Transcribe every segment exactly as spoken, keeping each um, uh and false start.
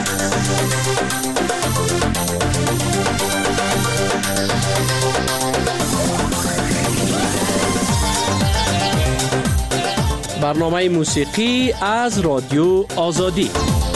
برنامه موسیقی از رادیو آزادی.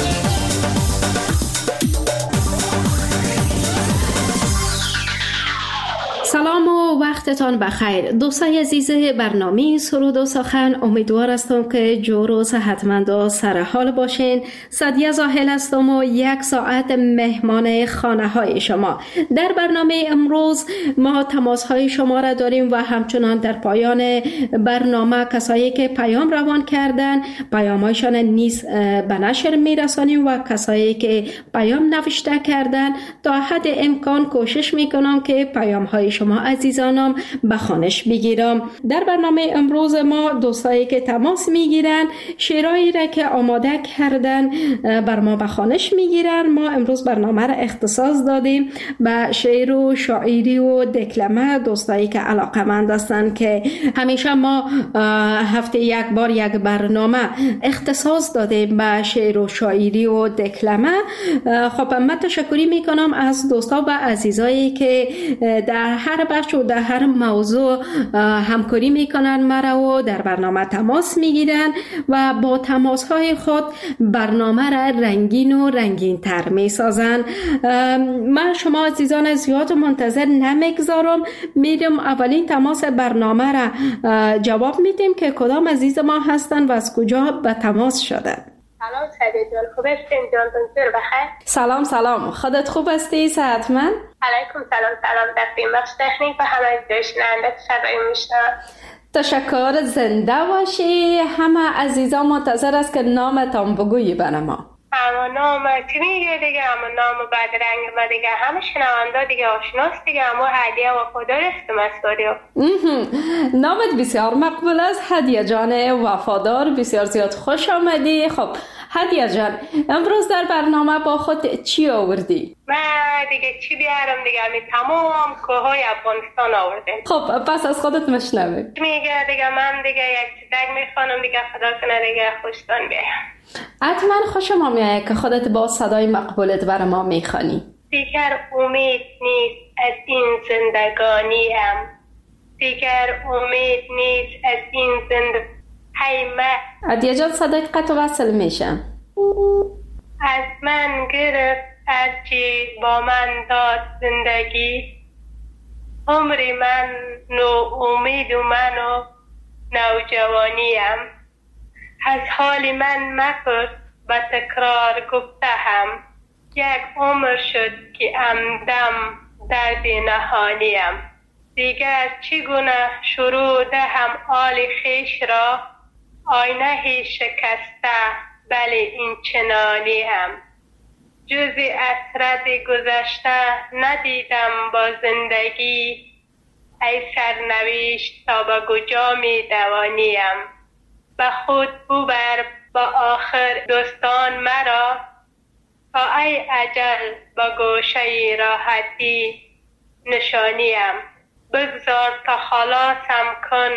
سلام و وقتتان بخیر دوستای عزیز برنامه سرود و سخن. امیدوار هستم که جور و صحتمند و سر حال باشین. سعدیه زاهل هستم و یک ساعت مهمان خانه های شما. در برنامه امروز ما تماس های شما را داریم و همچنان در پایان برنامه کسایی که پیام روان کردن پیام هایشان نیز به نشر میرسانیم و کسایی که پیام نوشته کردن تا حد امکان کوشش میکنم که پیام های شما عزیزانم به خوانش بگیرم. در برنامه امروز ما دوستایی که تماس میگیرن شعرهایی را که آماده کردن بر ما به خوانش میگیرن. ما امروز برنامه را اختصاص دادیم به شعر و شاعری و دکلمه. دوستایی که علاقه‌مند هستن که همیشه ما هفته یک بار یک برنامه اختصاص دادیم به شعر و شاعری و دکلمه. خب من تشکری میکنم از دوستا و عزیزایی که در هر بخش و در هر موضوع همکاری میکنن مرا و در برنامه تماس میگیرن و با تماس های خود برنامه را رنگین و رنگین تر میسازن. من شما عزیزان زیاد منتظر نمیگذارم، میرم اولین تماس برنامه را جواب میدیم که کدام عزیز ما هستن و از کجا به تماس شدن. سلام سعدیه جان، خوب هستین؟ جانتون سر بخیر. سلام سلام، خودت خوب هستی؟ صحتمند؟ علیکم سلام سلام. دستیم بخش تکنیک و همه داشننده صدای میشنم. تشکر، زنده باشی. همه عزیزان منتظر است که نامتان بگویی برای ما. اما نام چی میگه دیگه؟ اما نام بدرنگ ما دیگه همه شنونده دیگه آشناست دیگه. اما هدیه و خدا رستم استودیو. نامت بسیار مقبول است هدیه جان وفادار، بسیار زیاد خوش آمدی. خب هدیه جان، امروز در برنامه با خود چی آوردی؟ من دیگه چی بیارم دیگه؟ می تمام کوههای افغانستان آوردم. خب پس از خودت مشنویم. میگه دیگه من دیگه یک چیزک میخوانم دیگه، خدا کنه دیگه خوشتان بیایم. حتما خوشم میاد که خودت با صدای مقبولت برای ما میخوانی. دیگر امید نیست از این زندگانیم، دیگر امید نیست از این زندگانی. هیمه هدیه جان صدای قطع وصل میشم. از من گرفت هرچی با من داد زندگی، عمری من نو امید و من و نوجوانیم. از حال من مپرس به تکرار گفته هم، یک عمر شد که عمدم درد نهانیم. دیگر چگونه شروع دهم آل خیش را، آینه شکسته بله این چنانی هم. جز عطرت گذشته ندیدم با زندگی، ای سرنوشت تا به کجا می دوانیم. به خود ببر با آخر دوستان مرا، تا ای اجل با گوشه راحتی نشانیم. بگذار تا خلاصم کن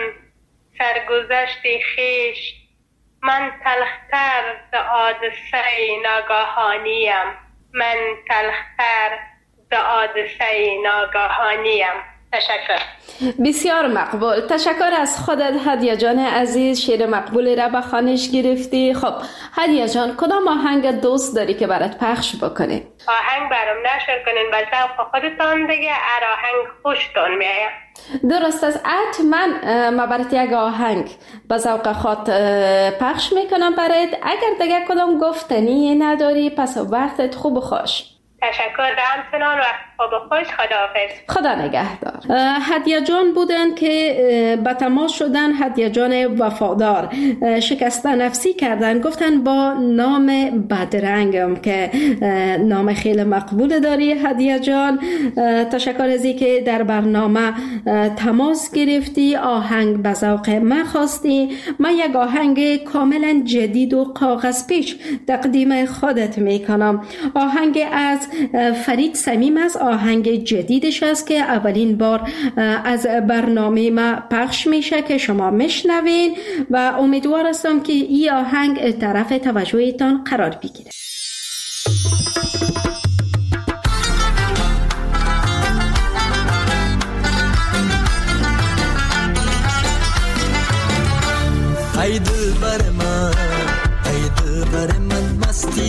سرگذشت خیش، من تلختر ز حادثه ناگهانیم. من تلختر ز حادثه ناگهانیم. تشکر. بسیار مقبول. تشکر از خودت هدیه جان عزیز. شعر مقبولی را به خوانش گرفتی. خب هدیه جان، کدام آهنگ دوست داری که برات پخش بکنه؟ آهنگ برام نشر کنین، به ذوق خودتان دیگه. ار آهنگ خوشتون میاد. درست است. حتما ما برات یک آهنگ به ذوق خود پخش میکنم برات. اگر دیگه کدام گفتنی نداری پس وقتت خوب و خوش. تشکر همچنان، وقت خوب خوش. خداحافظ. خدا نگهدار. هدیه جان بودن که به تماس شدن. هدیه جان وفادار شکست نفسی کردن، گفتن با نام بدرنگم که نام خیلی مقبول داری هدیه جان. تشکر از این که در برنامه تماس گرفتی، آهنگ به ذوق من خواستی. من یک آهنگ کاملا جدید و کاغذ پیچ تقدیم خودت میکنم. آهنگ از فرید صمیم است. آهنگ جدیدش است که اولین بار از برنامه ما پخش میشه که شما میشنوین و امیدوار هستم که این آهنگ طرف توجهتان قرار بگیره.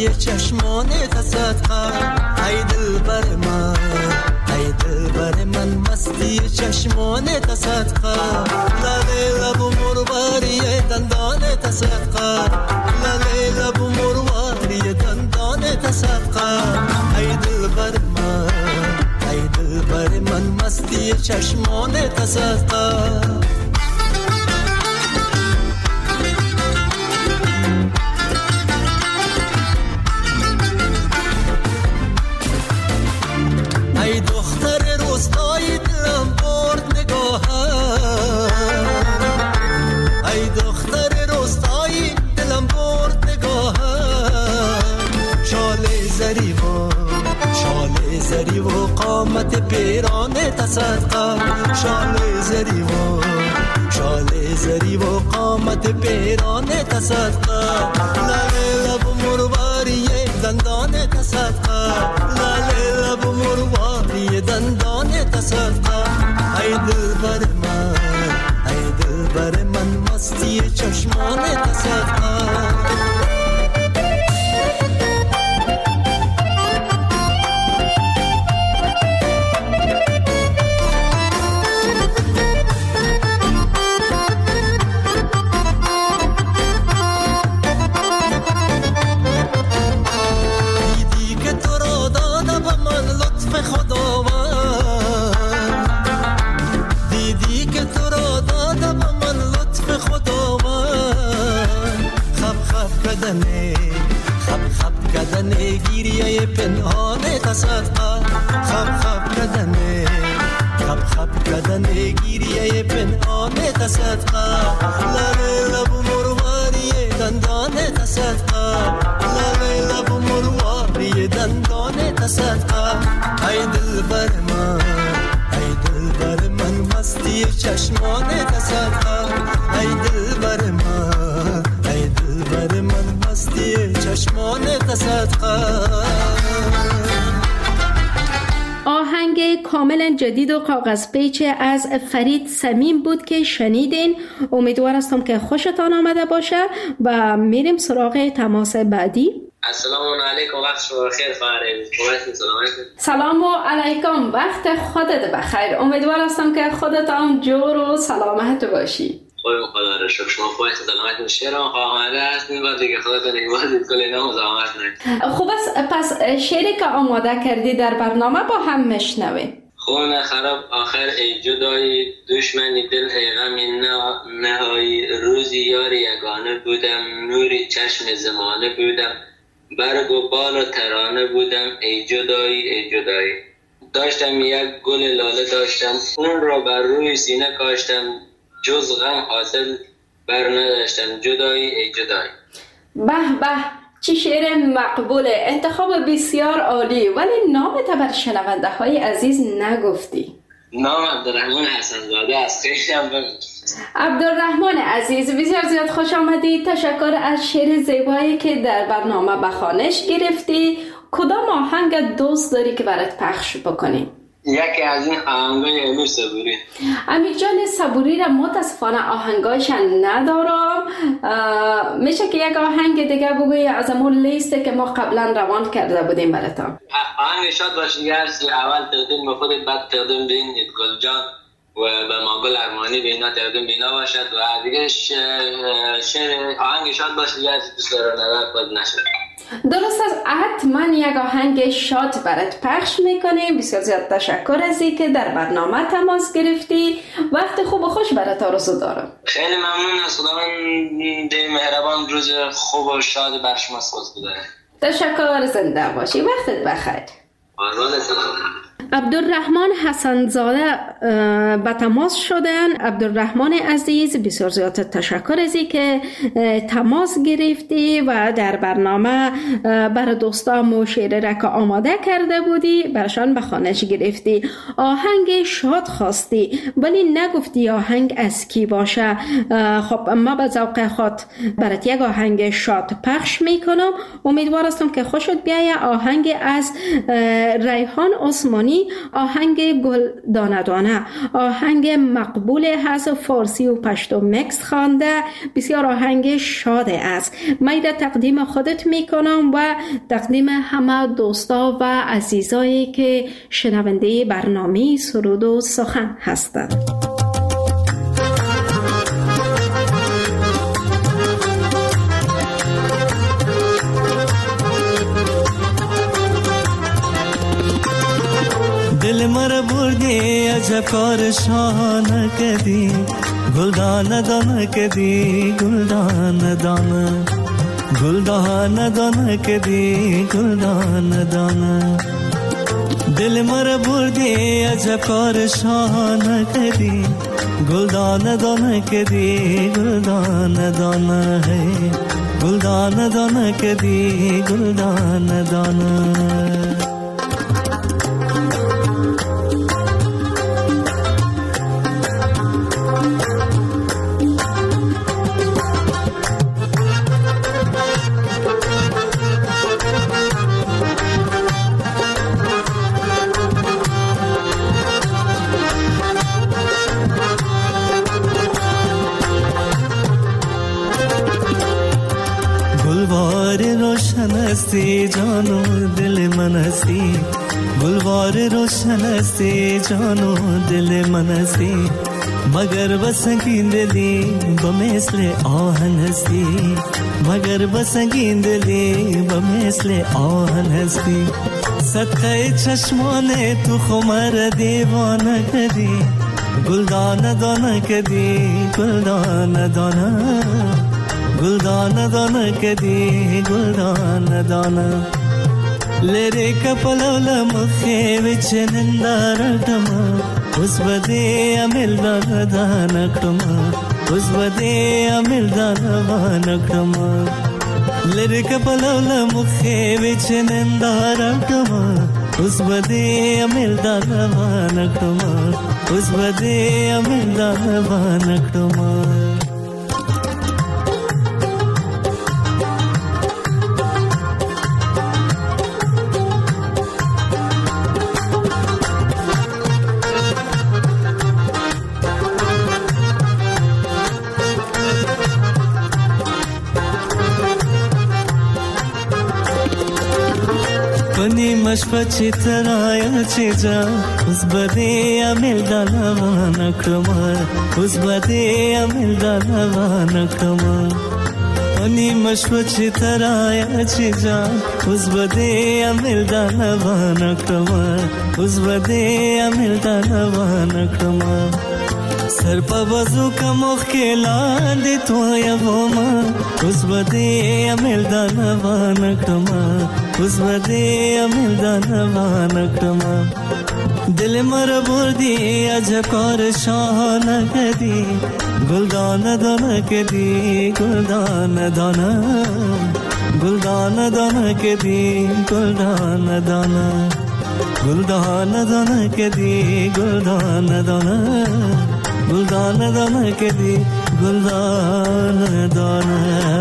مستی چشمانت صدقه ای دل بر من ای دل بر من مستی چشمانت صدقه لاله لب و مرواری دندانت صدقه لاله لب و مرواری دندانت صدقه ای دل بر من ای دل بر من مستی چشمانت صدقه ای دختر روستای دلم برد نگاهت ای دختر روستای دلم برد نگاهت شال زری و شال زری و قامت پیرانت صدقه شال زری و شال زری و قامت پیرانت صدقه لاله لب مرواری دندانت صدقه لاله لب مرواری دندانت صدقه ای دل بر من ای دل بر من مستی چشمانت صدقه خب خب کردن گیریه پنهانت صدقه خب خب کردن خب خب کردن گیریه پنهانت صدقه لاله لب مرواری دندانت صدقه لاله لب مرواری دندانت صدقه ای دل بر من ای دل بر من مستی چشمانت صدقه ای دل بر من ای دل بر من مستی چشمانت صدقه آهنگ کاملا جدید و کاغذ پیچ از فرید صمیم بود که شنیدین. امیدوار هستم که خوشتان آمده باشه و میریم سراغ تماس بعدی. السلام علیکم، وقت شما بخیر خواهرین. سلام علیکم، وقت خودت بخیر. امیدوار هستم که خودت هم جور و سلامت باشی. خواهیم خدا را شکر. شما خواهید سلامت شعر هم آماده هستیم و دیگه خودتون ایوازید کل اینا مزاحمت نکنید. خوب است، پس شعری که آماده کردی در برنامه با هم میشنویم. خون خراب آخر ای جدایی، دشمنی دل ای غمی نهایی، روزی یاری یگانه بودم، نوری چشم زمانه بودم، برگ و بال و ترانه بودم، ای جدایی ای جدایی. داشتم یک گل لاله داشتم، اون را بر روی سینه کاشتم، جز غم حاصل بر نداشتم، جدایی ای جدایی. به به، چی شعر مقبوله، انتخاب بسیار عالی. ولی نامت بر شنونده های عزیز نگفتی. نام عبدالرحمن حسن زاده است. خیلی هم بگم عبدالرحمن عزیز، بسیار زیاد خوش آمدی. تشکر از شعر زیبایی که در برنامه به خوانش گرفتی. کدام آهنگ دوست داری که برات پخش بکنیم؟ یکی از این آهنگای امیر صبوری. امیر جان صبوری را متاسفانه آهنگایشان ندارم. میشه که یک آهنگ دیگه بگوی از امون لیسته که ما قبلا روان کرده بودیم براتون؟ آهنگ شاد باش دیگه هستی. اول تقدیم به خودت، بعد تقدیم به این گل جان و به ماگل ارمانی به اینا تقدیم به اینا باشد و دیگه شعر آهنگ شاد باش دیگه هستی دوست دارم نظر خود نشد. درست است، حتما یک آهنگ شاد برات پخش میکنیم. بسیار زیاد تشکر از این که در برنامه تماس گرفتی. وقت خوب و خوش برات آرزو دارم. خیلی ممنون از خداوند مهربان روز خوب و شاد بر شما سوز بده. تشکر، زنده باشی. وقتت بخیر. عبدالرحمن حسن زاده به تماس شدن. عبدالرحمن عزیز، بسیار زیاد تشکر از این که تماس گرفتی و در برنامه برای دوستام شعر را که آماده کرده بودی برشان به خوانش گرفتی. آهنگ شاد خواستی ولی نگفتی آهنگ از کی باشه. خب ما به ذوق خود برات یک آهنگ شاد پخش میکنم. امیدوار هستم که خوشت بیاید. آهنگ از ریحان عثمانی برنامه آهنگ گل دانه دانه، آهنگ مقبول از فارسی و پشتو مکس خوانده، بسیار آهنگ شاده است. من در تقدیم خودت میکنم و تقدیم همه دوستا و عزیزایی که شنونده برنامه سرود و سخن هستند. دل مر بردی عجب کار شانه کدی، گلدان دانه کدی، گلدان دانه، گلدان دانه کدی، گلدان دانه. دل مر بردی عجب کار شانه کدی، گلدان دانه کدی، گلدان دانه ہے، گلدان دانه کدی، گلدان دانه. रोशन हस्ती जानो दिल मनसी, गुलवार रोशन हस्ती जानो दिल मनसी, मगर बसंगी दिली बमेसले आहन हस्ती, मगर बसंगी दिली बमेसले आहन हस्ती. सत्ते चश्मोने तू खुमर दीवाना कदी, गुलदान दाना कदी, गुलदान दाना, गुलदान दाना कदी, गुलदान दाना. लेरे कपलवल मुखे विच निंदारटमा, उस बदे अमिल दानकटमा, उस बदे अमिल दानकटमा. लेरे कपलवल मुखे विच निंदारटमा, उस बदे अमिल दानकटमा, उस बदे अमिल दानकटमा. मशपची तराया चेजा, उस बदे अमिल दानवाना क्रमा, उस बदे अमिल दानवाना क्रमा. अनि मशपची तराया चेजा, उस बदे अमिल दानवाना क्रमा, उस बदे अमिल दानवाना क्रमा. सर पर वजू का मुख्किला दे तो या वोमा, उस बदे अमिल दानवाना क्रमा, उस बदे अमिल दानवाना क्रमा. दिल मर बुर्दी अजब कौर शाना कदी, गुलदान दाना कदी, गुलदान दाना, गुलदान दाना कदी, गुलदान दाना, गुलदान दाना कदी, गुलदान दाना, गुलदान दाना कदी, गुलदान दाना.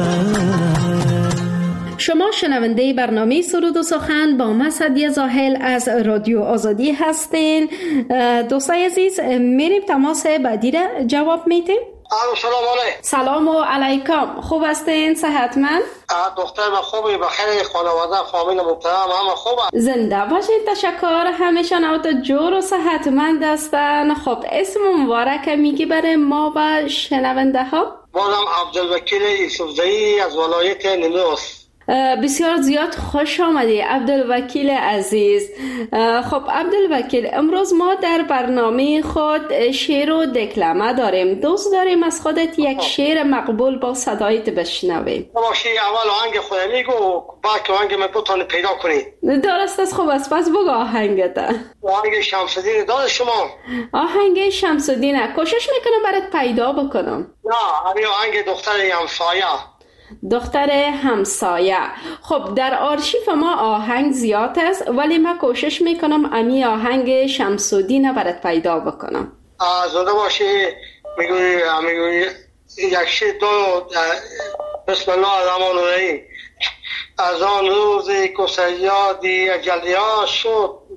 شما شنونده برنامه سرود و سخن با من سعدیه زاهل از رادیو آزادی هستین. دوستای عزیز، میریم تماس بعدی را جواب میدیم. سلام علیکم. سلام و علیکم. خوب هستین؟ صحتمند؟ دختر من خوبی، بخیر، خانواده فامیل محترم همه خوبه. زنده باشید. تشکر. همیشه نوت جور و صحتمند هستن. خب اسم مبارک میگی برای ما و شنونده ها؟ بازم عبدالوکیل یوسفزئی از ولایت نیمروز. بسیار زیاد خوش آمدی عبدالوکیل عزیز. خب عبدالوکیل، امروز ما در برنامه خود شعر و دکلمه داریم. دوست داریم از خودت یک شعر مقبول با صدایت بشنویم. باشی، اول آهنگ خودت میگو، بعد که آهنگ من بتونی پیدا کنی. درست است. خوب است، پس بگو آهنگت. آهنگ شمس‌الدین داد شما. آهنگ شمس‌الدین کوشش میکنم برات پیدا بکنم. نه، همین آهنگ دختر همسایه. دختر همسایه. خب در آرشیف ما آهنگ زیاد است، ولی من کوشش میکنم امی آهنگ شمس‌الدین برات پیدا بکنم. زنده باشی. میگوی میگوی یک شی دو بسم الله الرحمن الرحیم. از آن روزی که سیادی اجلیا شد،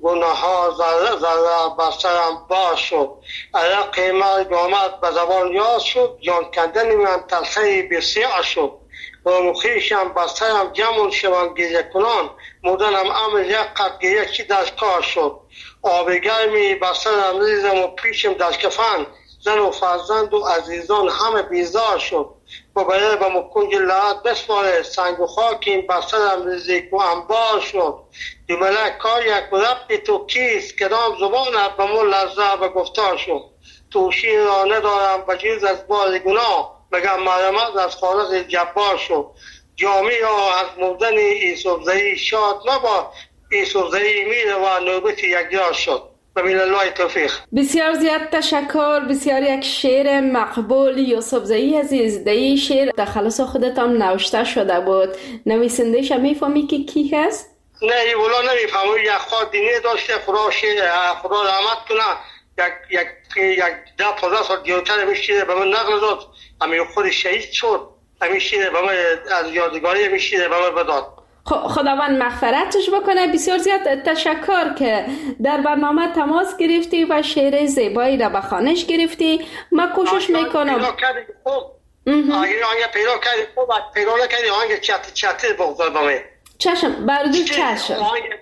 گناه ها ذره ذره بر سرم باز شد. عرق مرگ آمد به زبان یاد شد. جان کندن من تلخی بسیار شد. با خویشم بر سرم جمع شوم گریه کنان. مردنم امر یک قد گریه چی دستکار شد. آب گرمی بر سرم ریزم و پیشم در کفن. زن و فرزند و عزیزان همه بیزار شد. و برای به مکنج لحظت بسپاره سنگ و خاکیم بر سرم ریزیک و انبار شد. دو ملک کار یک ربی تو کیست کدام زبانت به مو لرزه به گفتار شد. توشی را ندارم بجز از بار گناه مگر مرمت از خالق جبار شد. جامی را از مردن یوسفزئی شاد مباد. یوسفزئی میره و نوبت یکجار شد. ببین الله توفیق. بسیار زیاد تشکر. بسیار یک شعر مقبول یوسفزئی عزیز. دی شعر در خلاص خودتان نوشته شده بود. نویسندهش میفهمی که کی هست؟ نه ای ولا نمیفهمم. یک خواهد دینی داشته خدا شعر خدا رحمت کنه. یک یک یک ده پانزده سال دیوتر میشیره به من نقل داد. همین خود شهید شد. همین شعر به من از یادگاری میشیره به من بداد. خداوند مغفرتش بکنه. بسیار زیاد تشکر که در برنامه تماس گرفتی و شعر زیبایی را به خوانش گرفتی. من کوشش میکنم پیدا کردی خوب اگه آنگه پیدا کردی خوب پیدا نکردی آنگه چت چت بغضای با من چشم بردو چشم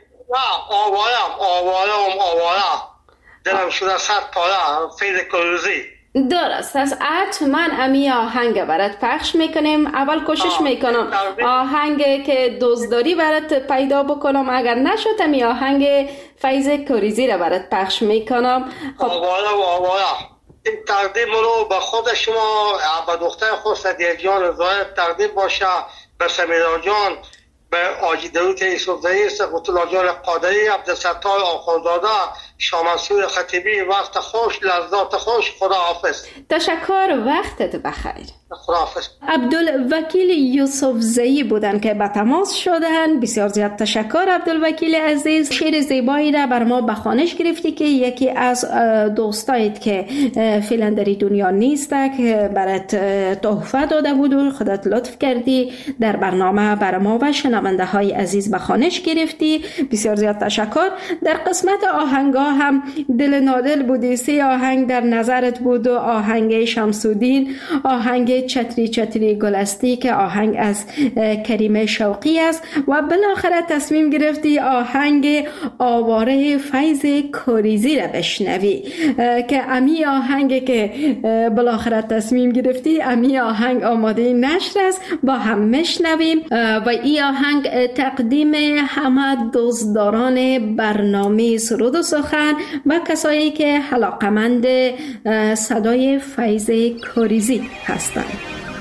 آوارم آوارم آوارم دلم شده صد پاره فیض کروزی. درست است. حتما امی آهنگ برات پخش میکنیم. اول کوشش میکنم آهنگ که دوستداری برات پیدا بکنم. اگر نشد امی آهنگ فیض کریزی را برات پخش میکنم. خب آوالا و آوالا این تقدیم رو به خود شما به دختر خود صدیق جان زاهد تقدیم باشه، به سمیرا جان، به آجی درود یوسفزئی، سقوط الله جان قادری، عبدالستار آخوندزاده، شامنصور خطیبی. وقت خوش، لحظات خوش. خدا حافظ. تشکر. وقتت بخیر. خدا حافظ. عبدالوکیل یوسفزئی بودن که به تماس شدن. بسیار زیاد تشکر عبدالوکیل عزیز. شعر زیبایی را بر ما به خوانش گرفتی که یکی از دوستایت که فعلا در دنیا نیست که برات تحفه داده بود و خودت لطف کردی در برنامه بر ما و شنونده های عزیز به خوانش گرفتی. بسیار زیاد تشکر. در قسمت آهنگا هم دل نادل بودی. سه آهنگ در نظرت بود و آهنگ شمسودین، آهنگ چتری چتری گلستی که آهنگ از کریم شوقی است و بالاخره تصمیم گرفتی آهنگ آواره فیض کریزی را بشنوی که امی آهنگ که بالاخره تصمیم گرفتی امی آهنگ آماده نشر است. با هم مشنویم و این آهنگ تقدیم همه دوستداران برنامه سرود و سخن و کسایی که علاقمند صدای فیض کریزی هستند.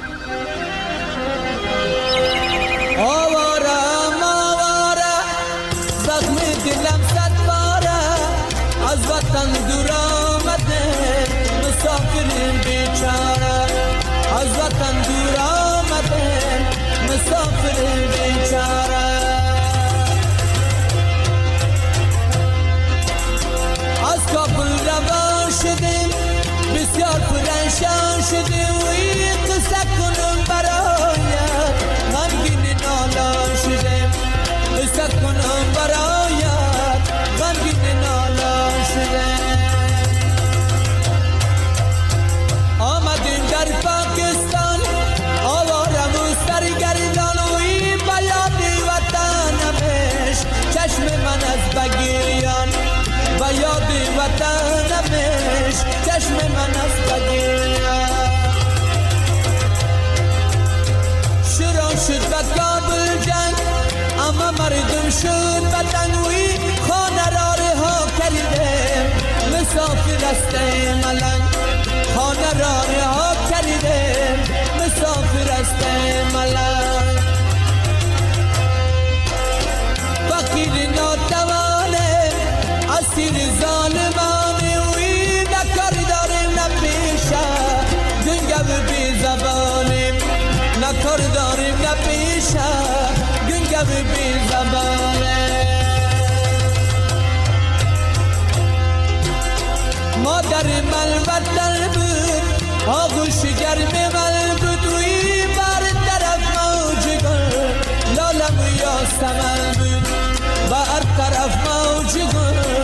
آوارم آواره زخم دلم صد باره از وطن دور آمده مسافر بیچاره از وطن دور آمده مسافر بیچاره از کابل روان شدیم بسیار پرنشان شدیم و این قصه کنم برایت غمگین نالان شدیم قصه کنم برایت غمگین نالان شدیم. آمدیم در پاکستان آوارم و سرگردان و این بیاد وطنمش چشم من از بگیریان و یاد وطنمش چشم من از بگیریان. شروع شد به کابل جنگ اما مردم شد بدنوی خانه را رها کردیم مسافر است ملنگ خانه را رها کردیم مسافر است ملنگ. فقیر ناتوانه اسیر ظالمانه وی نکار داریم نپیشه گنگو بی زبانیم نکار داریم نپیشه گنگو بی زبانه. مادر من وطن بود آغوش گرم من بود وی بر طرف موج گل لالم و یاسمن بود بر طرف موج گل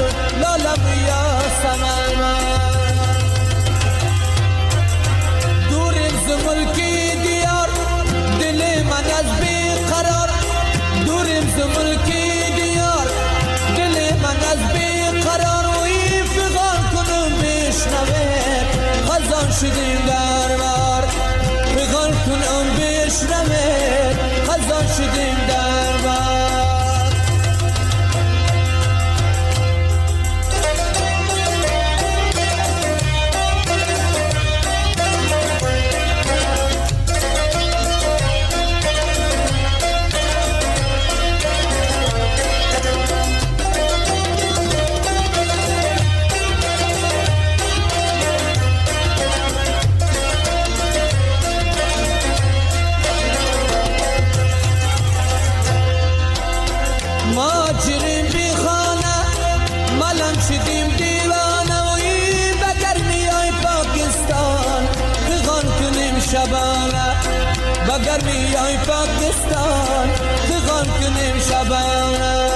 دریای پاکستان تغان کنیم شبانه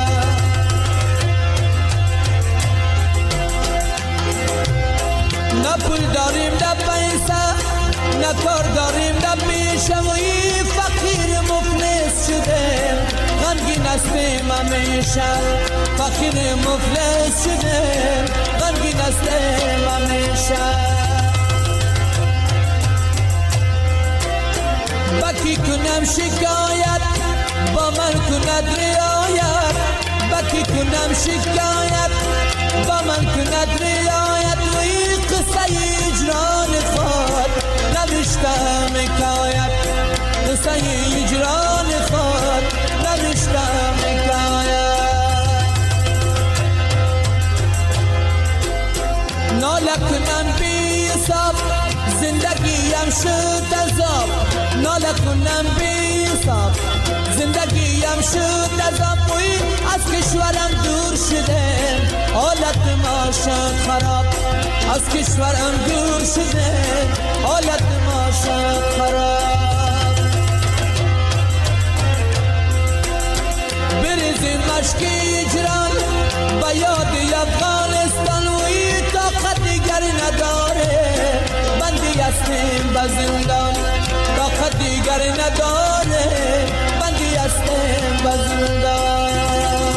نه پول داریم نه پیسه نه کار داریم نه پیشه و این فقیر مفلس شدیم غمگین هستیم همیشه فقیر مفلس شدیم غمگین هستیم همیشه بکی کنم شکایت با من کند رعایت بکی کنم شکایت با من کند رعایت و این قصه اجران خود نوشتم حکایت قصه اجران خود نوشتم حکایت ناله کنم بی حساب زندگیم شد عذاب ناله کنم بی حساب زندگیم شد عذاب وی از کشورم دور شده حالت ما شد خراب از کشورم دور شده حالت ما شد خراب بریزیم مشک اجران با یاد افغانستان وی طاقت دیگر نداره بندی هستیم به زندان طاقت دیگر نداره بندی هستیم به زندان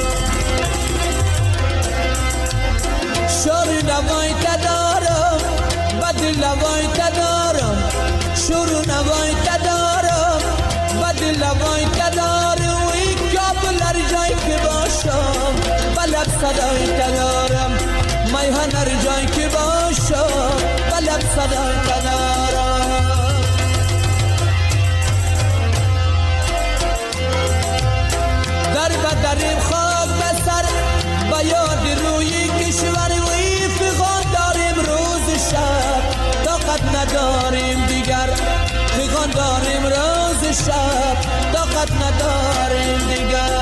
شور نوای تدارم بدل نوای تدارم شور نوای تدارم بدل نوای تدارم وی کابل هر جای که باشم بلب صدای تدارم میهن هر جای که باشم بلب صدای تدارم در بدریم خاک بسر با یاد روی کشور وی فغان داریم روز شب طاقت نداریم دیگر فغان داریم روز شب طاقت نداریم دیگر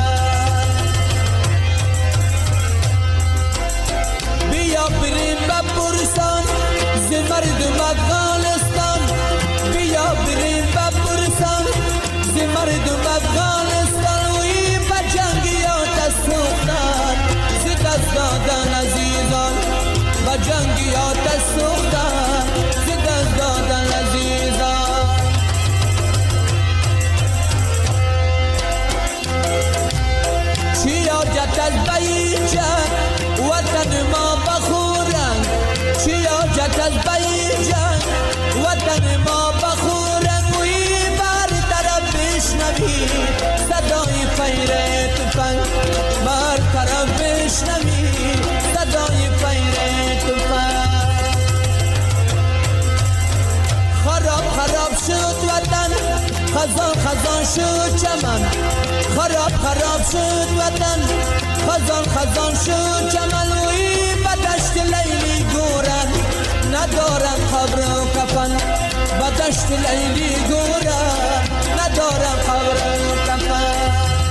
بیا بریم به برسان ز مردم افغانستان بیا بریم به برسان ز مردم افغانستان وی به جنگیات سوختن ز دست دادن عزیزان به جنگیات سوختن ز دست دادن عزیزان چی حاجت از بیجه وطن ما بخورن چی حاجت از بیجن وطن ما بخورن وی بر طرف بشنوی صدای فیر تفنگ بر طرف بشنوی صدای فیر تفنگ خراب خراب شد وطن خزان خزان شد چمن خراب خراب شد وطن خزان خزان شد چمن وی بدشت لیلی گورن ندارن قبر و کفن بدشت لیلی گورن ندارن قبر و کفن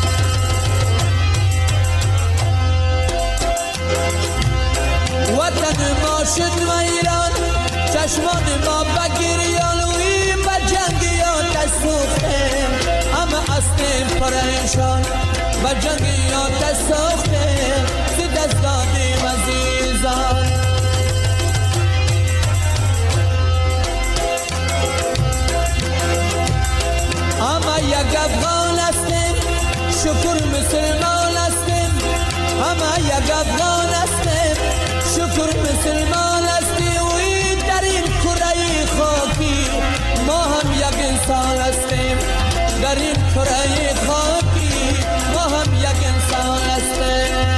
وطن ما شد ویران چشمان ما بگریان وی به جنگیات سوختیم همه هستیم پریشان به جنگیات سوختیم ز دست دادیم عزیزان همه یک افغان هستیم شکر مسلمان هستیم همه یک افغان هستیم شکر مسلمان هستیم وی در این کره خاکی ما هم یک انسان هستیم در این کره خاکی ما هم یک انسان هستیم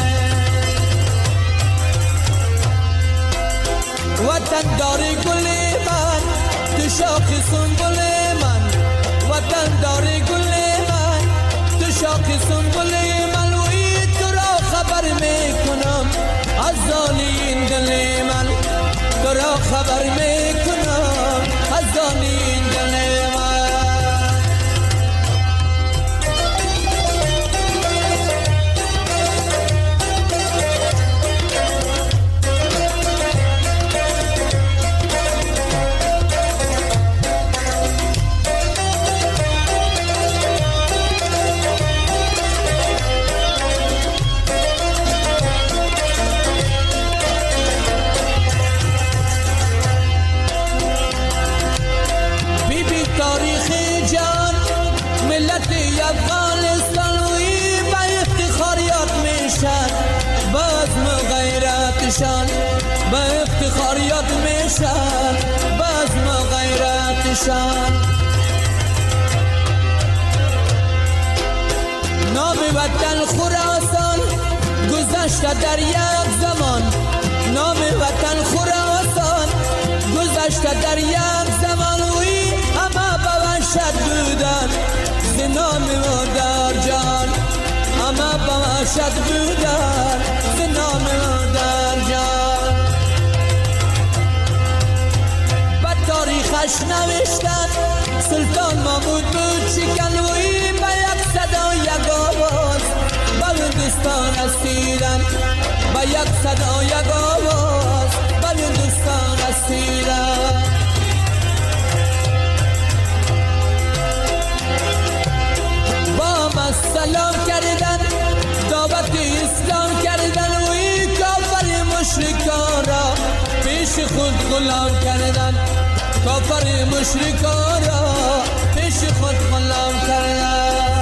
وطن داری گل من تو شاخ سنبل من وطن داری گل من تو شاخ سنبل من وی تو را خبر میکنم از زانی دل من تو را خبر میکنم از زانی دل من غیرتشان به افتخار یاد میشن، بزم و غیرتشان. نام وطن خراسان گذشته در یک زمان، نام وطن خراسان گذشته در یک زمان. وی همه به وحشت بودن ز نام مادر جان، همه به وحشت بودن ز نام مادر جان. به تاریخش نوشتن سلطان محمود بود شکن، وی به یک صدا یک آواز به هندوستان رسیدن، به یک صدا یک آواز به هندوستان رسیدن. با ما سلام کردن، دعوت اسلام کردن، وی کافر مشرکان را پیش خود غلام کردن، کافر مشرکان را پیش خود غلام کردن.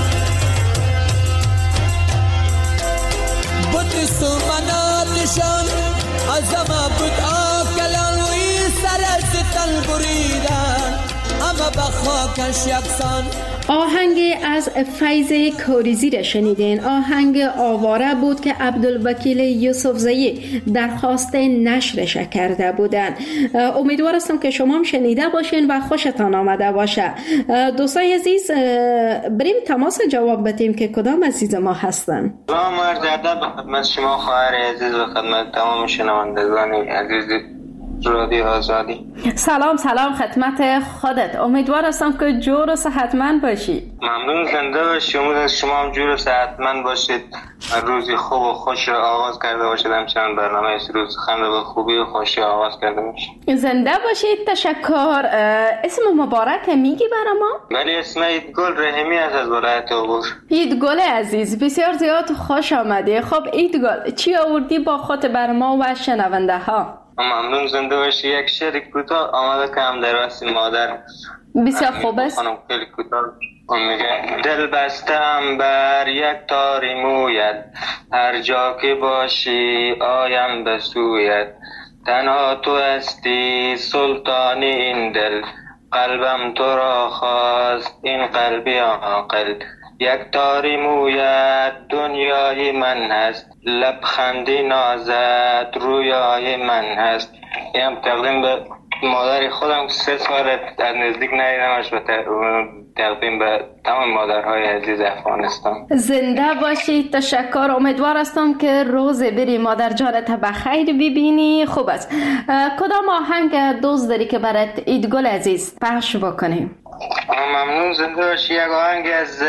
بود سومناتشان از همه بود آکلان، وی سر از تن بریدن همه به خاکش یکسان. آهنگ از فیض کوریزی را شنیدین. آهنگ آواره بود که عبدالوکیل یوسفزئی درخواست نشرش کرده بودند. امیدوار هستم که شما هم شنیده باشین و خوشتان آمده باشه. دوستای عزیز بریم تماس جواب بدیم که کدام عزیز ما هستن. سلام عرض ادب به خدمت شما خواهر عزیز و خدمت تمام شنوندگان عزیز رادیو آزادی. سلام سلام خدمت خودت. امیدوار هستم که جور و صحتمند باشی. ممنون، زنده باشی. امید از شما هم جور و صحتمند باشید، روزی خوب و خوش را آغاز کرده باشید، همچنان برنامه روز خند به خوبی و خوشی آغاز کرده باشید. زنده باشید. تشکر. اسم مبارک میگی برای ما؟ ولی اسم ایدگل رحیمی است از ولایت عبور. ایدگل عزیز بسیار زیاد خوش آمدی. خب ایدگل چی آوردی با خود بر ما و شنونده ها؟ ممنون، زنده باشی. یک شعر کوتاه آماده کنم در واسه مادر. بسیار خوب است. خانم خیلی کوتاه میگه: دل بستم بر یک تاری مویت، هر جا که باشی آیم به سویت. تنها تو هستی سلطان این دل، قلبم تو را خواست این قلبی عاقل. یک تاری مویت دنیای من هست، لبخندی نازت رویای من هست. این تقدیم به مادر خودم، سه سال از نزدیک ندیدمش، و تقدیم به تمام مادرهای عزیز افغانستان. زنده باشید. تشکر. امیدوار هستم که روز بری مادر جانت بخیر ببینی. خوب است. کدام آهنگ دوست داری که برات ایدگل عزیز پخش بکنیم؟ ممنون، زنده باشی. یک آهنگ از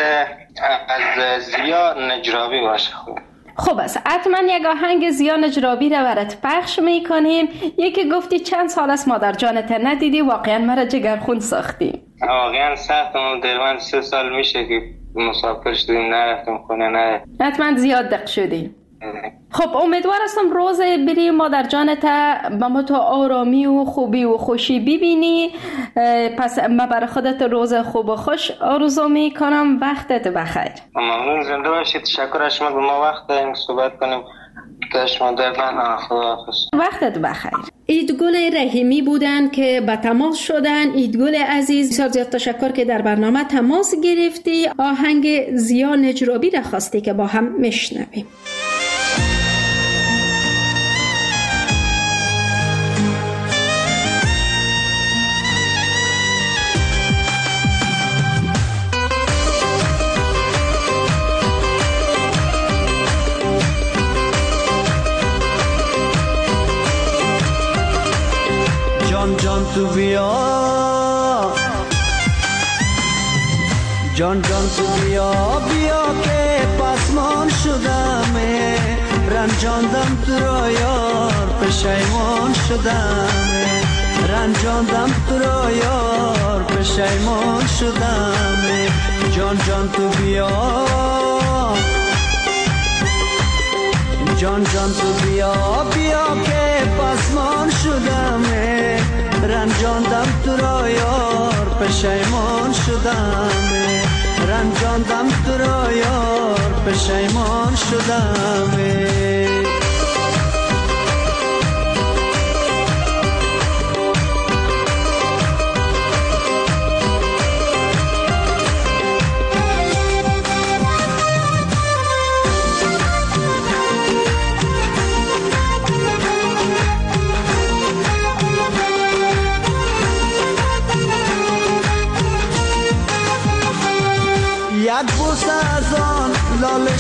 از زیا نجرابی باشه. خوب خوب است. حتما یک آهنگ زیا نجرابی را برات پخش میکنیم. یکی گفتی چند سال است مادر جانت ندیدی، واقعا مرا جگرخون ساختی. واقعا سختم، دلمن سه سال میشه که مسافر شدیم، نرفتم خونه، نه حتما زیاد دق شدی. خب امیدوار هستم روز بری مادر جانت با ما تو آرامی و خوبی و خوشی ببینی. پس من برای خودت روز خوب و خوش آرزو می کنم. وقتت بخیر. ممنون، زنده باشید. تشکر از شما که ما وقت داریم صحبت کنیم. شما در من خداحافظ. وقتت بخیر. ایدگل رحیمی بودن که به تماس شدن. ایدگل عزیز بسیار زیاد تشکر که در برنامه تماس گرفتی. آهنگ زیا نجرابی را خواستی که با هم میشنویم. جان جان تو بیا، جان جان تو بیا بیا که پسمان شدم، رنجاندم تو را یار پشیمان شدم، رنجاندم تو را یار پشیمان شدم. جان جان تو بیا، جان جان تو بیا بیا که پسمان شدم، رنجاندم تو را یار پشیمان شدم، رنجاندم تو را یار پشیمان شدم.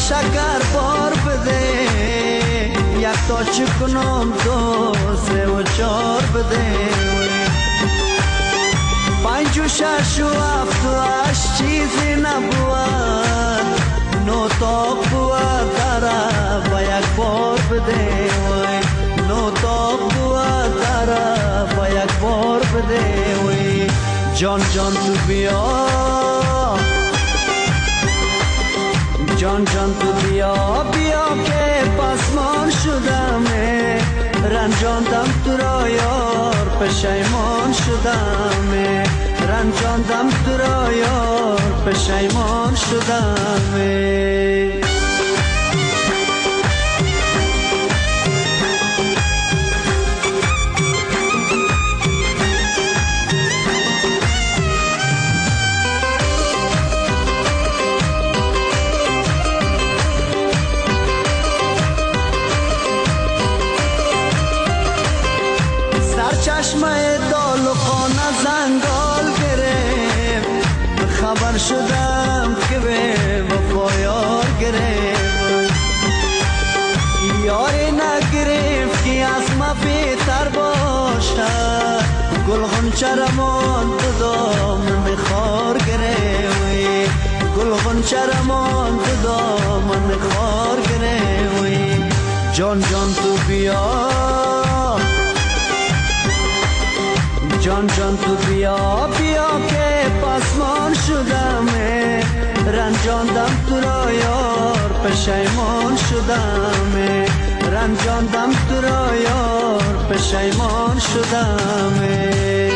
شکر بار بده، یک تا چکنم دو سه و چار بده، پنج و شش و هفت و هشت چیزی نبود، نو تا بود داره با یک بار بده، نو تا بود داره با یک بار بده. جان جان تو بیا، جان جان تو بیا بیا که پسمان شدمه، رنجاندم تو را یار پشیمان شدمه، رنجاندم تو را یار پشیمان شدمه. چشمه دال و خانه زنگال گرفت، خبر شدم که به وفا یار گرفت، یاری نگرفت که از ما بهتر باشد، گل غنچه رمان تو دامن خار گرفت، گل غنچه رمان تو دامن خار گرفت. جان جان تو بیا، جان جان تو بیا بیا که پسمان شدمه، رنجاندم تو را یار پشیمان شدمه، رنجاندم تو را یار پشیمان شدمه.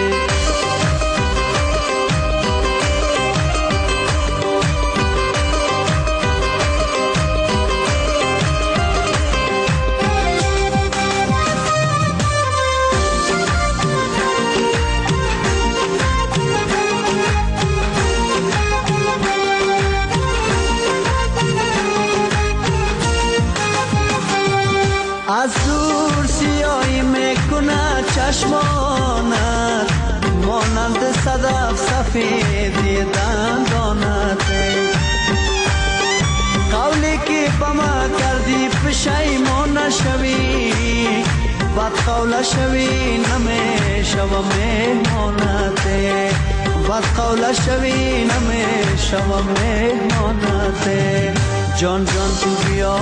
از دور سیاهی میکنه چشمانت، مانند صدف سفیدی دندانت، قولی که با ما کردی پشیمان نشوی، بد قول شوی نمیشوم مهمانت، بد قول شوی نمیشوم مهمانت. جان جان تو بیا،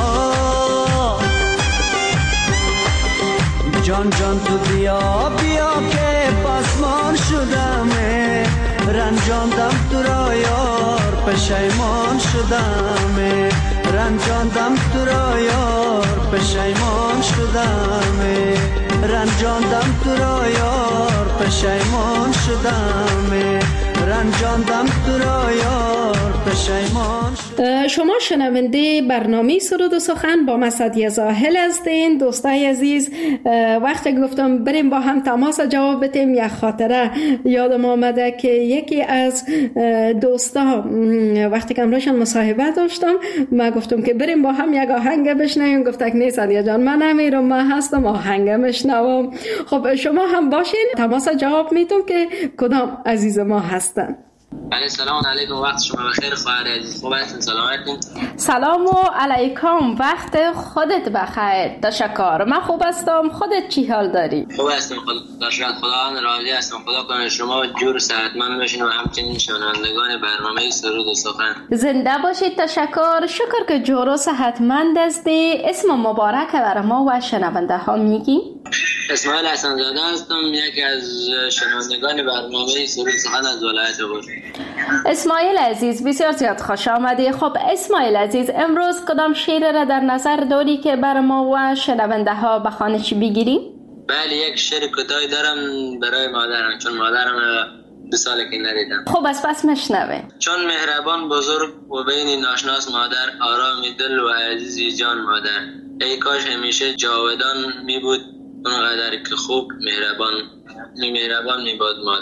جان جان تو بیا بیا که پسمان شدمه، رنجاندم تو را یار پشیمان شدمه، رنجاندم تو را یار پشیمان شدمه، رنجاندم تو را یار پشیمان شدمه، رنجاندم تو را یار پشیمان شدمه. شما شنونده برنامه سرود و سخن با من سعدیه زاهل هستین. دوستای عزیز، وقتی گفتم بریم با هم تماس جواب بدیم، یک خاطره یادم آمده که یکی از دوستا وقتی که امروشان مصاحبه داشتم، من گفتم که بریم با هم یک آهنگ بشنویم، گفت که نه سعدیه جان من نمیرم، من هستم آهنگ میشنوم. خب شما هم باشین، تماس جواب میدم که کدام عزیز ما هستن. بله سلام علیکم، وقت شما بخیر خواهر عزیز، خوب هستین؟ سلامتین؟ سلام و علیکم، وقت خودت بخیر. تشکر، من خوب هستم، خودت چی حال داری؟ خوب هستم خدا شکر، خدا راضی هستم، خدا کنه شما جور صحتمند باشین و همچنین شنوندگان برنامه سرود و سخن زنده باشید. تشکر، شکر که جور و صحتمند هستی. اسم مبارک برای ما و شنونده ها میگی؟ اسماعیل حسن زاده هستم، یکی از شنوندگان برنامه سرود و سخن از ولایت بور. اسماعیل عزیز بسیار زیاد خوش آمدی. خب اسماعیل عزیز، امروز کدام شعر را در نظر داری که بر ما و شنونده ها به خوانش بگیری؟ بله، یک شعر کوتاهی دارم برای مادرم، چون مادرم دو ساله که ندیدم. خب از پس مشنوه. چون مهربان بزرگ و بین ناشناس مادر، آرام دل و عزیزی جان مادر، ای کاش همیشه جاودان می بود اونقدر که خوب مهربان می مهربان می بود مادر.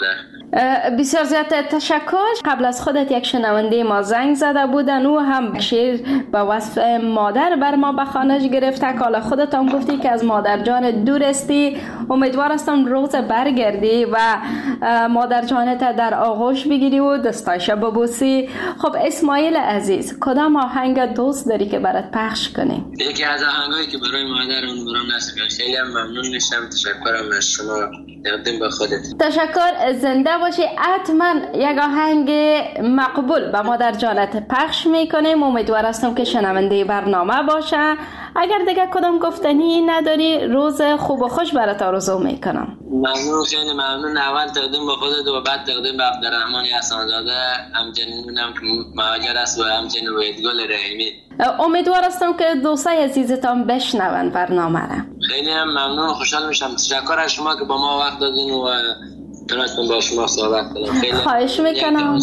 بسیار زیاد تشکر. قبل از خودت یک شنونده ما زنگ زده بودن، او هم شعر به وصف مادر بر ما به خوانش گرفته. حالا خودت هم گفتی که از مادر جان دور استی، امیدوار هستم روز برگردی و مادر جانت در آغوش بگیری و دستایش ببوسی. خب اسماعیل عزیز، کدام آهنگ دوست داری که برات پخش کنی؟ یکی از آهنگایی که برای مادر اون برام نصیب شد. خیلی ممنون میشم. تشکرم از شما. تقدیم به خودت. تشکر. زنده باشی. حتما یک آهنگ مقبول به مادر جانت پخش میکنیم. امیدوار هستم که شنونده برنامه باشه. اگر دیگه کدام گفتنی نداری، روز خوب و خوش برات آرزو میکنم. ممنون، خیلی ممنون. اول تقدیم به خودت و بعد تقدیم به عبدالرحمن احسانزاده، همچنینم که مهاجر است و همچنین وحیدگل رحیمی. امیدوار هستم که دوستای عزیزتان بشنون برنامه را. خیلی هم ممنون و خوشحال میشم. تشکر از شما که با ما وقت دادین و تونستم با شما صحبت کنم. خیلی خواهش میکنم.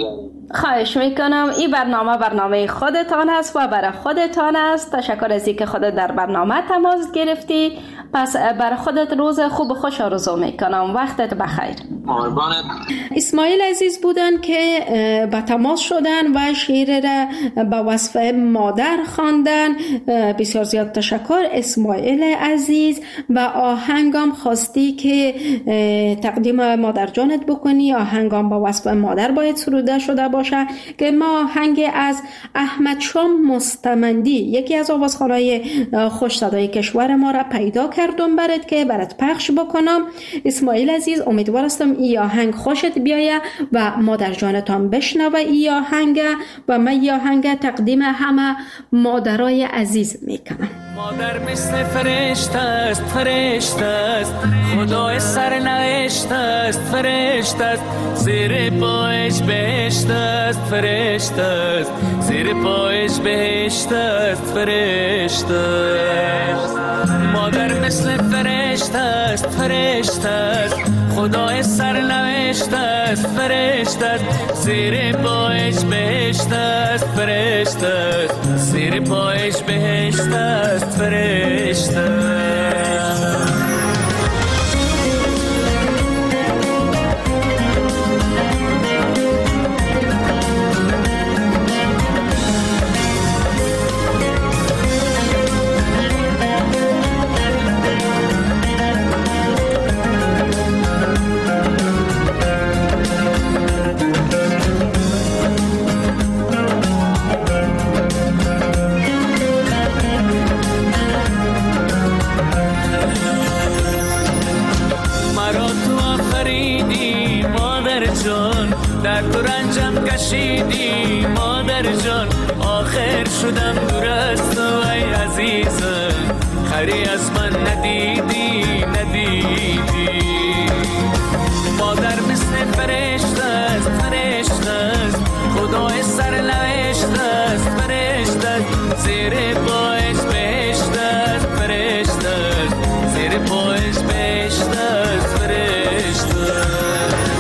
خواهش میکنم. این برنامه برنامه خودتان است و برای خودتان است. تشکر از اینکه خودت در برنامه تماس گرفتی. پس برای خودت روز خوب و خوش آرزو میکنم. وقتت بخیر. قربانت. اسماعیل عزیز بودن که به تماس شدن و شعر را به وصف مادر خواندن. بسیار زیاد تشکر اسماعیل عزیز. و آهنگام خواستی که تقدیم مادر جانت بکنی. آهنگام به وصف مادر باید سروده شده باشه که ما آهنگ از احمد شام مستمندی، یکی از آوازخوانای خوش صدای کشور ما را پیدا کردم برات که برات پخش بکنم. اسماعیل عزیز، امیدوار هستم این آهنگ خوشت بیایه و مادر جانتان بشنوه این آهنگ و من این آهنگ تقدیم همه مادرای عزیز میکنم. مادر مثل فرشته است، فرشته است، خدای سرنوشت است، فرشته است، زیر پایش بهشت است، فرشته است، زیر پایش بهشت است، فرشته است. مادر مثل فرشته است، فرشته است، خدای سرنوشت است، فرشته است، زیر پایش بهشت است، فرشته است، زیر پایش بهشت است، فرشته است. در تو رنجم کشیدی مادر جان، آخر شدم دور از تو ای عزیزم، خری از من ندیدی ندیدی. مادر مثل فرشته است، فرشته است، خدای سرنوشت است، فرشته است، زیر پایش بهشت است، فرشته است، زیر پایش بهشت است، فرشته است.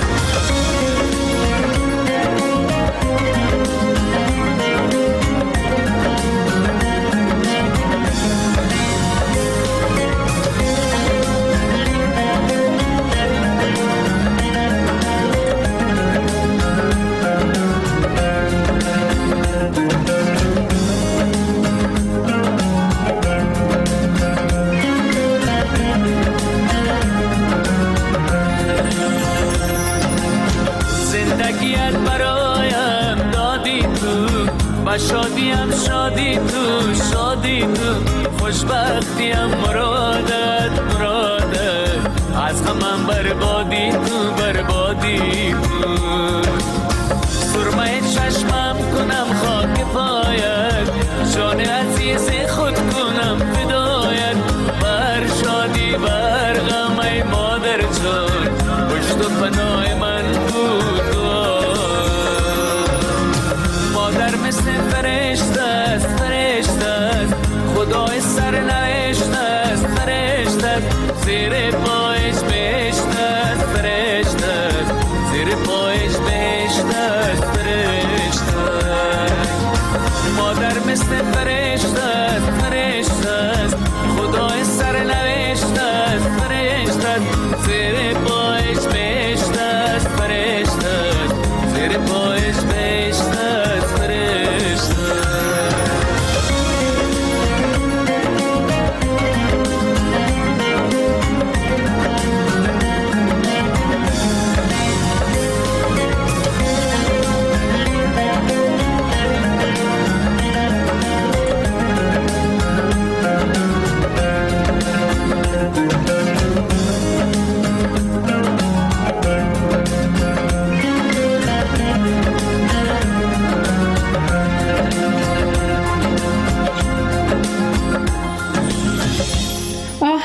شادیم شادی تو، شادی تو، خوشبختیم مرادت مرادت، از غمم بربادی تو، بربادی تو. سرمه چشمم کنم خاک پایت، جان عزیز خود کنم فدایت، بر شادی بر غم ای مادر جان، پشت و پناه من بود. مادر مثل فرشته است، فرشته است، خدای سرنوشت است، فرشته است، زیر پایش بهشت است، فرشته است، زیر پایش بهشت است، فرشته است. مادر مثل فرشته است، فرشته است، خدای سرنوشت است، فرشته است، زیر پایش بهشت است، فرشته است.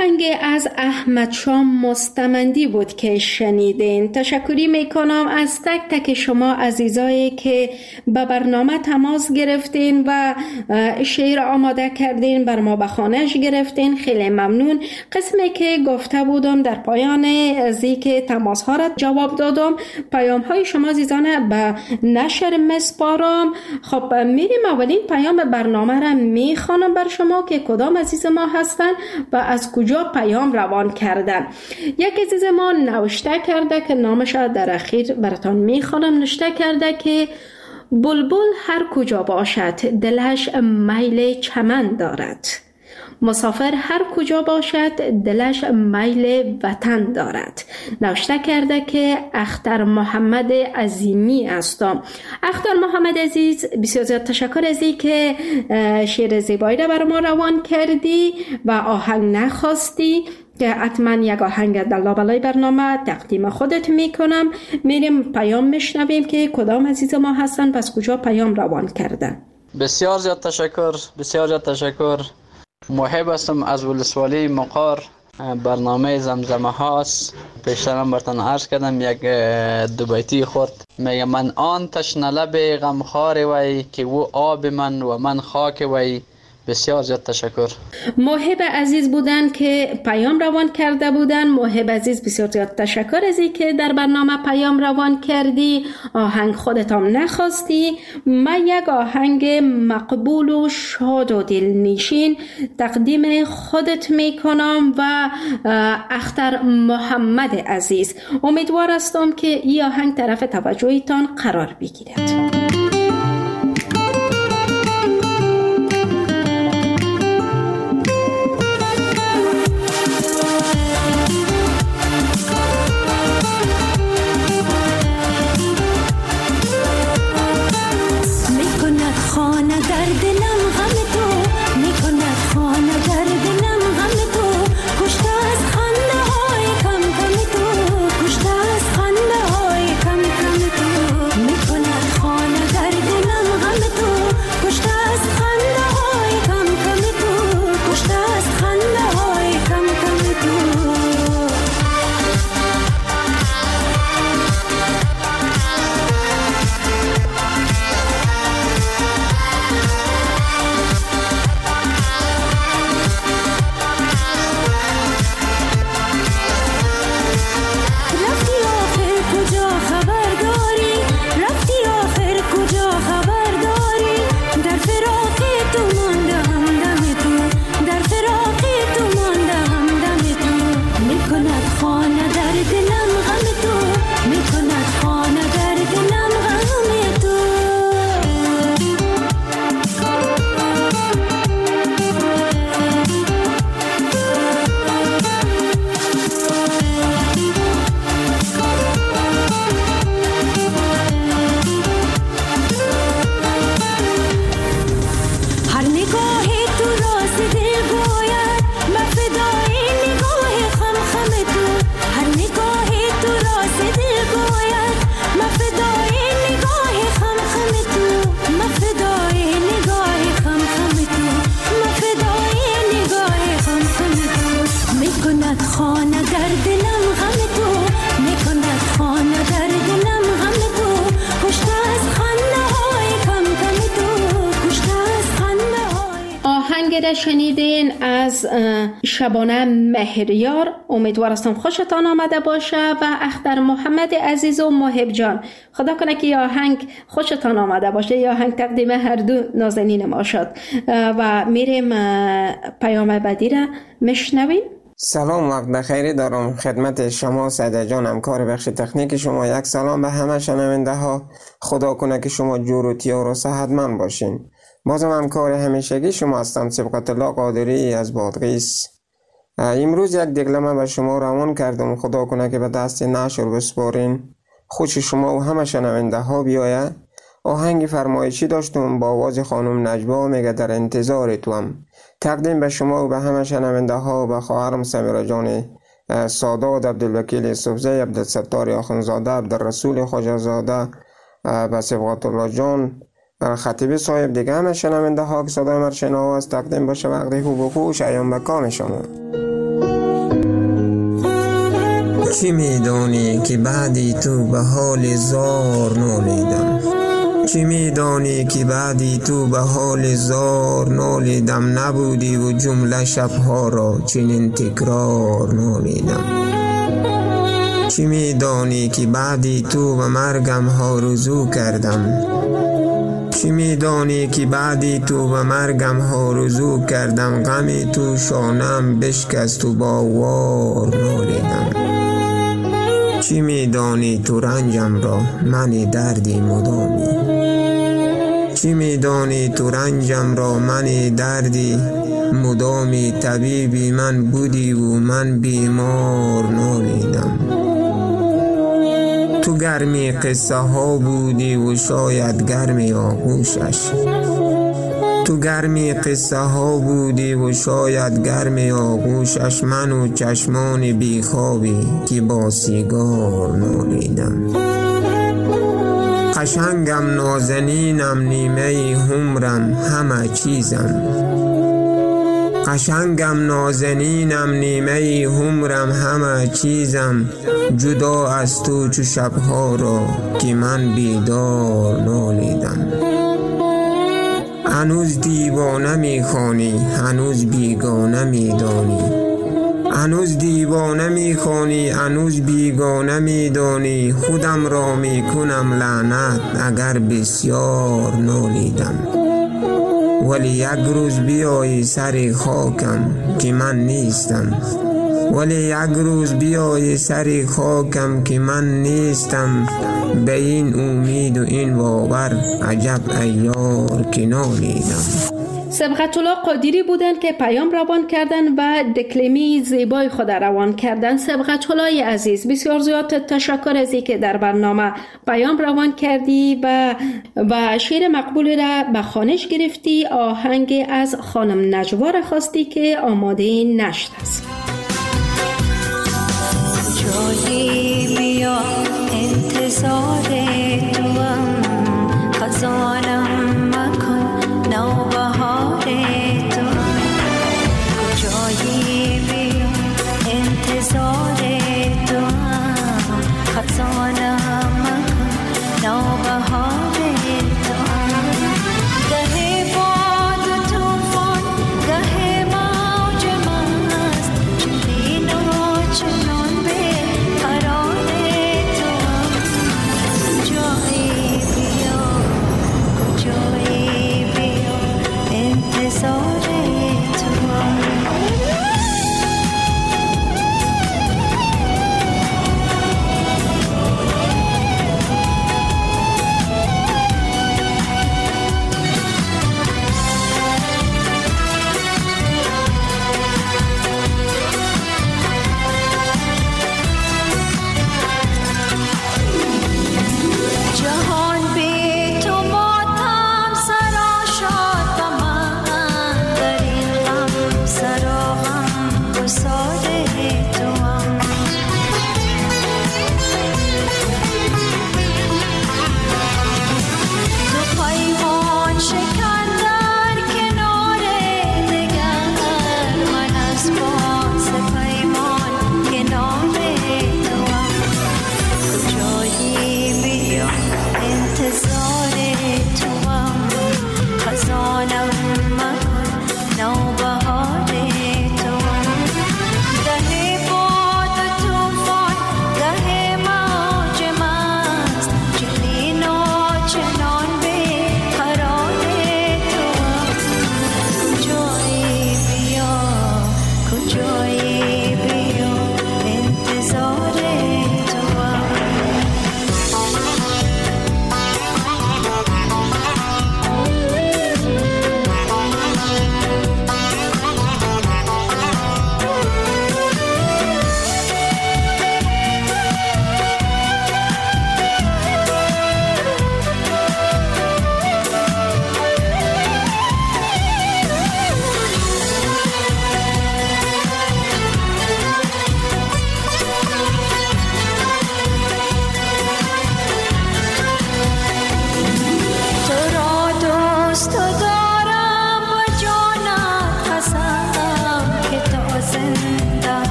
آهنگ از احمد شام مستمندی بود که شنیدین. تشکری میکنم از تک تک شما عزیزایی که به برنامه تماس گرفتین و شعر آماده کردین، بر ما به خانه‌اش گرفتین. خیلی ممنون. قسمی که گفته بودم در پایان ازی که تماس ها را جواب دادم، پیام های شما عزیزانه به نشر مسپارم. خب میریم اولین پیام برنامه را میخوانم بر شما که کدام عزیز ما هستن و از کجا پیام روان کردن. یک عزیز ما نوشته کرده که نامش در اخیر براتون میخوانم. نوشته کرده که بلبل هر کجا باشد دلش میل چمن دارد، مسافر هر کجا باشد دلش میل وطن دارد. نوشته کرده که اختر محمد عظیمی هستم. اختر محمد عزیز، بسیار زیاد تشکر از این که شعر زیبایی را بر ما روان کردی و آهنگ نخواستی که حتما یک آهنگ در لابلای برنامه تقدیم خودت میکنم. میریم پیام میشنویم که کدام عزیز ما هستن و از کجا پیام روان کردن. بسیار زیاد تشکر، بسیار زیاد تشکر. محب هستم از ولسوالی مقار. برنامه زمزمه هاست. پیشترم برتن عرض کردم یک دو بیتی خود میگه من آن تشنه لب غمخوار وی که او آب من و من خاک وی. بسیار زیاد تشکر. محب عزیز بودن که پیام روان کرده بودن. محب عزیز بسیار زیاد تشکر از این که در برنامه پیام روان کردی. آهنگ خودت هم نخواستی. من یک آهنگ مقبول و شاد و دلنشین تقدیم خودت میکنم و اختر محمد عزیز. امیدوار هستم که این آهنگ طرف توجهتان قرار بگیرد. شنیدین از شبانه مهریار. امیدوار هستم خوشتان آمده باشه و اختر محمد عزیز و محب جان، خدا کنه که آهنگ خوشتان آمده باشه. یا آهنگ تقدیم هر دو نازنین ما شد و میریم پیام بعدی را میشنویم. سلام، وقت بخیری دارم خدمت شما سعید جان، همکار بخش تکنیک شما. یک سلام به همه شنونده ها. خدا کنه که شما جور و تیار و صحتمند باشین. بازم همکار همیشگی شما هستم، سبقت الله قادری از بادغیس. امروز یک دکلمه به شما روان کردم. خدا کنه که به دست نشر بسپارین، خوش شما و همه شنونده ها بیایه. آهنگ فرمایشی داشتم با آواز خانم نجوا، میگه در انتظار توام. تقدیم به شما و به همه شنونده ها و به خواهرم سمیرا جان سادات، عبدالوکیل یوسفزی، عبدالستار آخوندزاده، عبدالرسول خواجه‌زاده، به سبقت الله جان خطیبی صاحب، دیگه همه شنونده ها که صدای مرشنا است. تقدیم باشه وقتی خوب و خوش ایام به کام شما. چی میدانی که بعدی تو به حال زار نالیدم؟ چی میدانی که بعدی تو به حال زار نالیدم؟ نبودی و جمله شبها را چنین تکرار نالیدم. چی میدانی که بعدی تو به مرگم آرزو کردم؟ چی میدانی که بعدی تو به مرگم آرزو کردم؟ غمی تو شانم بشکست و با وار نالیدم. چی میدانی تو رنجم را من دردی مدامی؟ چی میدانی تو رنجم را من دردی مدامی؟ طبیبی من بودی و من بیمار نالیدم. تو گرمی قصه ها بودی و شاید گرمی آغوشش. تو گرمی قصه ها بودی و شاید گرمی آغوشش. من و چشمان بیخوابی که با سیگار نالیدم. قشنگم نازنینم نیمه عمرم همه چیزم. قشنگم نازنینم نیمه عمرم همه چیزم. جدا از تو چو شبها را که من بیدار نالیدم. هنوز دیوانه میخوانی، هنوز بیگانه میدانی. هنوز دیوانه میخوانی، هنوز بیگانه میدانی. خودم را میکنم لعنت اگر بسیار نالیدم. ولی یک روز بیایی سر خاکم که من نیستم. ولی یک روز بیایی سر خاکم که من نیستم. به این امید و این باور عجب ایار که نالیدم. سبقت الله قادری بودند که پیام روان کردند و دکلمی زیبای خود روان کردند. سبقت الله عزیز، بسیار زیاد تشکر از اینکه در برنامه پیام روان کردی و و شعر مقبول را به خوانش گرفتی. آهنگ از خانم نجوا را خواستی که آماده نشت است. جایی بیا انتظار توام، خزانم مکن نوبهار توام. جایی بیا انتظار توام، خزانم مکن نوبهار توام. گه باد و توفان، گه موج مست، چنین و چنان به قرار توام. جایی بیا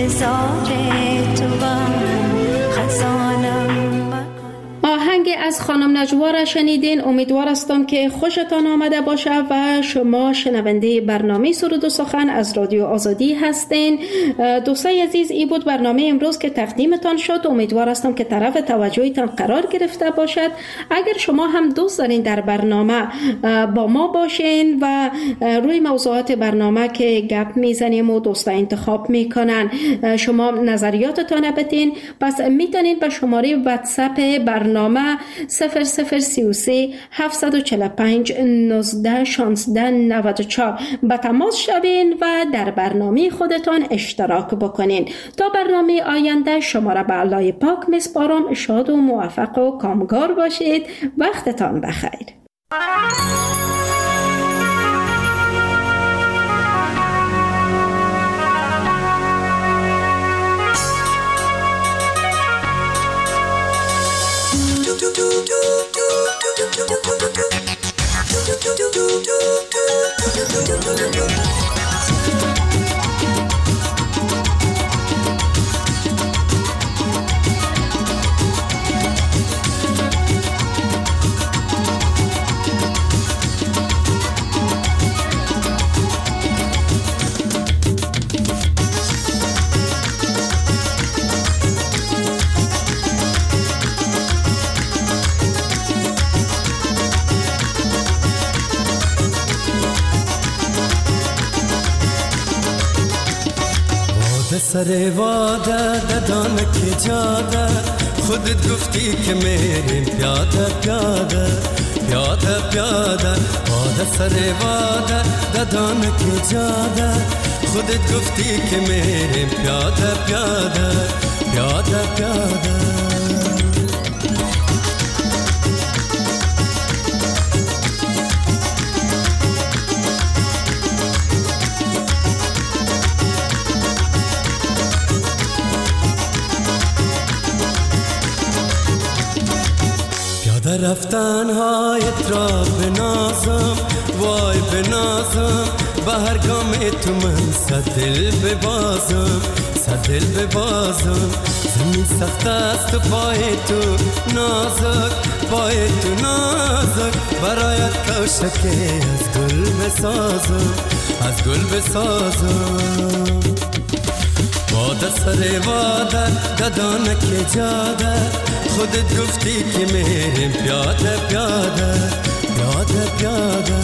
انتظار توام خزانم آهنگ از خانم نجوا را شنیدین. امیدوار هستم که خوشتان آمده باشه و شما شنونده برنامه سرود و سخن از رادیو آزادی هستین. دوستای عزیز، این بود برنامه امروز که تقدیمتان شد. امیدوار هستم که طرف توجهتان قرار گرفته باشد. اگر شما هم دوست دارین در برنامه با ما باشین و روی موضوعات برنامه که گپ میزنیم و دوستا انتخاب میکنن شما نظریاتتان بدین، پس میتونین به شماره واتساپ برنامه صفر صفر سی و سه هفت چهار پنج نوزده شانزده نود و چهار به تماس شوین و در برنامه خودتان اشتراک بکنین. تا برنامه آینده شما را به الله پاک میسپارم. شاد و موفق و کامگار باشید. وقتتان بخیر. سر واده ددان که جاده خودت گفتی که میریم پیاده پیاده پیاده پیاده واده سر واده ددان که جاده خودت گفتی که میریم پیاده پیاده پیاده پیاده رفتن هایت را بنازم وای بنازم به هر گام تو من صد دل ببازم صد دل ببازم زمین سخت است و پای تو نازک پای تو نازک برایت کوشکی از گل بسازم از گل بسازم واده سر واده ددانه که جاده خودت گفتی که میریم پیاده پیاده پیاده پیاده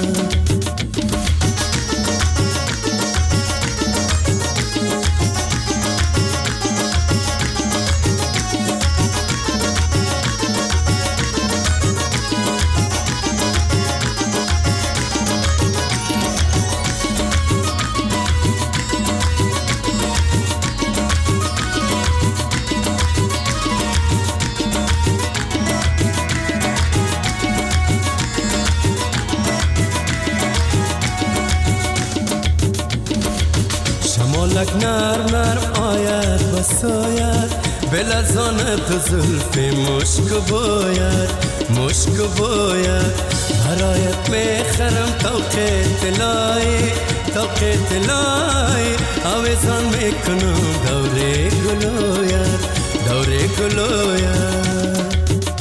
نرم نرم آید و ساید بلزانه تو زلفی مشک باید مشک باید برایت میخرم توق طلایی توق طلایی آویزان میکنم دوره گلوید دوره گلوید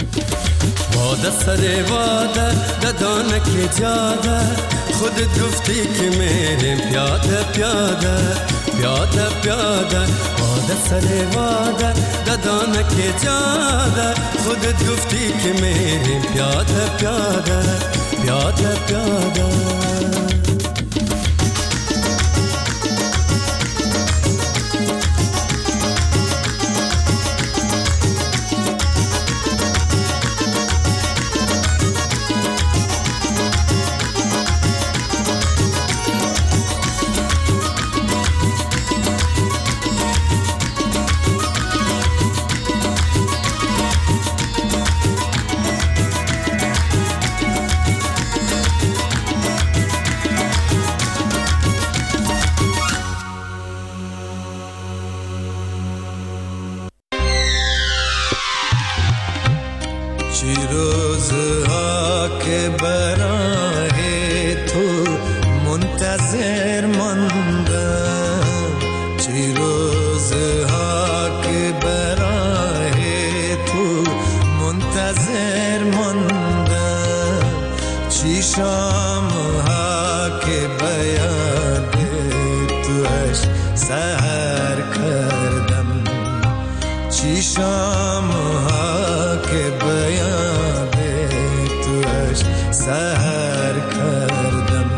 واده سر واده ددانه که جاده خودت گفتی که میریم پیاده پیاده پیاده پیاده واده سر واده ددانه که جاده خودت گفتی که میریم پیاده پیاده پیاده پیاده منتظر ماندم چی روز چی شامها که بیاد توش سهر کردم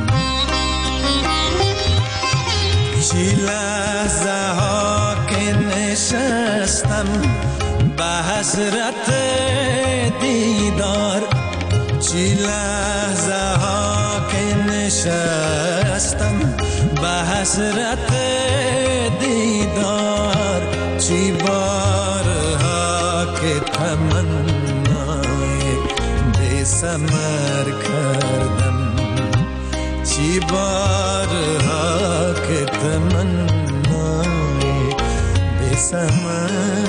چی لحظه ها که نشستم به حسرت دیدار چی لحظه ها که نشستم به حسرت دیدار چی بارها که تمنای بی ثمر کردم چی بارها که تمنای بی ثمر